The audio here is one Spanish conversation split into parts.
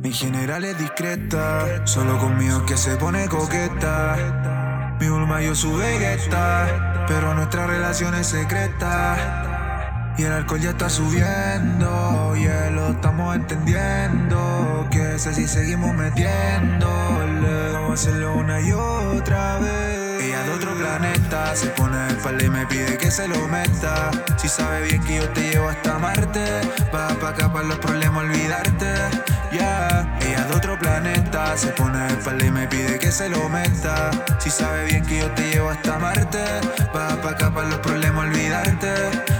Mi general es discreta, solo conmigo es que se pone coqueta. Mi Bulma yo su Vegeta, pero nuestra relación es secreta. Y el alcohol ya está subiendo, y lo estamos entendiendo. Que sé si seguimos metiéndole, vamos a hacerlo una y otra vez. Ella de otro planeta, se pone de espalda y me pide que se lo meta. Si sabe bien que yo te llevo hasta Marte, va pa' acá para los problemas olvidarte. Yeah. Ella de otro planeta, se pone de espalda y me pide que se lo meta. Si sabe bien que yo te llevo hasta Marte, va pa' acá para los problemas olvidarte.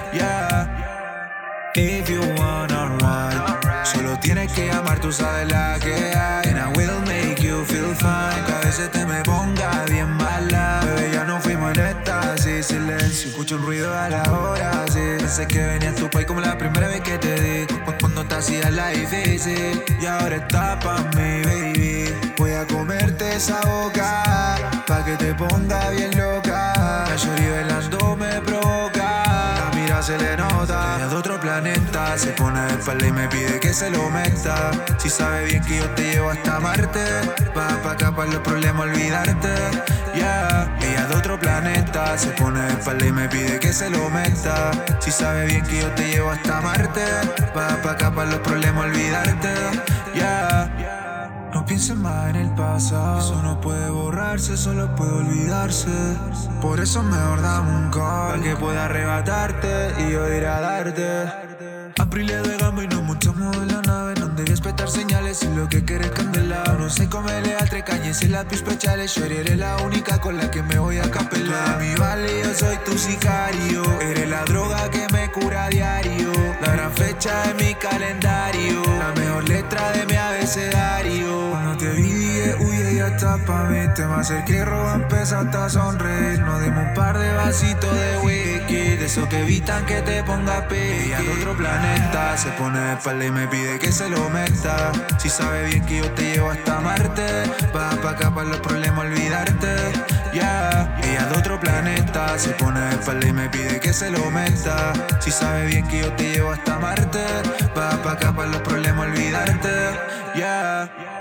Yeah. If you wanna ride, solo tienes que llamar, tú sabes la que hay. And I will make you feel fine, que a veces te me ponga bien mala. Bebé, ya no fuimos en éxtasis, silencio, escucho un ruido a la hora, sí. Pensé que venías tu país como la primera vez que te di, cuando te hacías la difícil. Y ahora está pa' mí, baby. Voy a comerte esa boca, pa' que te ponga bien loca. La shorty bailando me provoca, la mira se le nota. Ella de otro planeta, se pone de espalda y me pide que se lo meta. Si sabe bien que yo te llevo hasta Marte, va pa' acá para los problemas olvidarte. Yeah. Ella de otro planeta, se pone de espalda y me pide que se lo meta. Si sabe bien que yo te llevo hasta Marte, va pa' acá para los problemas olvidarte. Yeah. No pienses más en el pasado, eso no puede borrarse, solo puede olvidarse. Por eso mejor dame un call, pa' que pueda arrebatarte y yo ir a darte. Aprilia de gama y nos montamos en la nave. No debes petar señales y lo que quieres candela. No sé comerle al trecañes y lápiz pechales. Shorty, eres la única con la que me voy a capelar. Mi vale, yo soy tu sicario. Eres la droga que me cura a diario. La gran fecha de mi calendario, la mejor letra de mi abecedario. Cuando te vi dije, uy, ya está pa' mí. Te me acerqué y roba, empezaste a sonreír. Nos dimos un par de vasitos de whisky, de esos que evitan que te ponga pique. Ella de otro planeta, se pone de espalda y me pide que se lo meta. Si sabe bien que yo te llevo hasta Marte, va pa' acá para los problemas olvidarte. Yeah. Ella de otro planeta, se pone de espalda y me pide que se lo meta. Si sabe bien que yo te llevo hasta Marte, va pa' acá para los problemas olvidarte. Yeah.